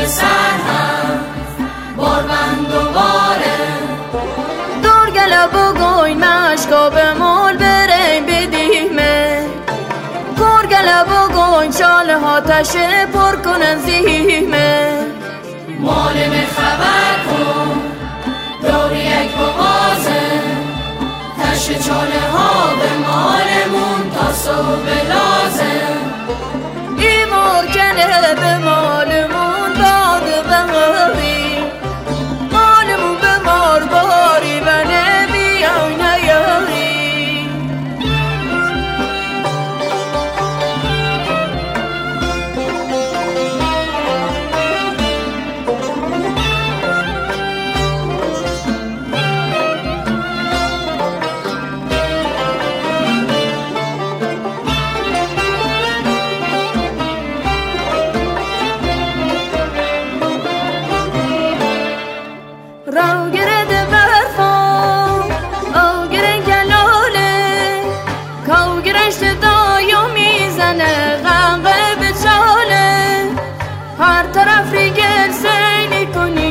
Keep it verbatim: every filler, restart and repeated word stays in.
به سر هم باربند دوباره دور گله بگوی مشکا به مال بریم بدیمه کور گله بگوی چال ها تشه پر کنن زیمه مالم خبر کن دور یک بغازه تشه چاله ها به مالمون تا صبح لازم ای مرکنه به مالمون باد بغاری مالمون به مار باری و نمیای نیاری رو گرد برفا او گرد گلاله کو گرشت دایو میزنه غمقه به چاله هر طرف ریگل سیلی کنی